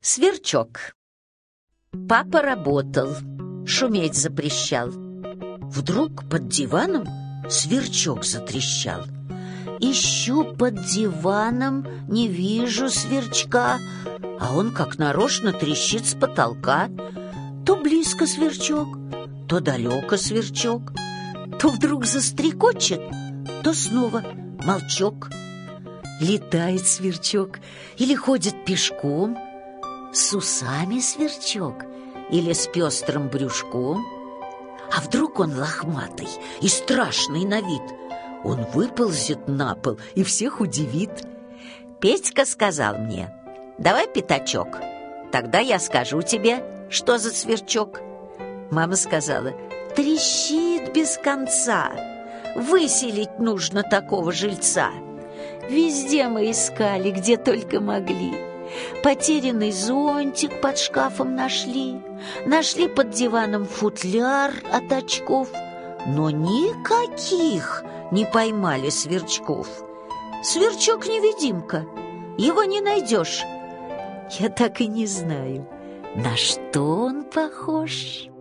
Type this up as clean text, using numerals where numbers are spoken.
Сверчок. Папа работал, шуметь запрещал. Вдруг под диваном сверчок затрещал. Ищу под диваном, не вижу сверчка, а он как нарочно трещит с потолка. То близко сверчок, то далеко сверчок, то вдруг застрекочет, то снова молчок. Летает сверчок или ходит пешком, с усами сверчок или с пестрым брюшком. А вдруг он лохматый и страшный на вид? Он выползет на пол и всех удивит. Петька сказал мне: давай пятачок, тогда я скажу тебе, что за сверчок. Мама сказала: трещит без конца, выселить нужно такого жильца. Везде мы искали, где только могли. Потерянный зонтик под шкафом нашли, нашли под диваном футляр от очков, но никаких не поймали сверчков. Сверчок-невидимка, его не найдешь. Я так и не знаю, на что он похож.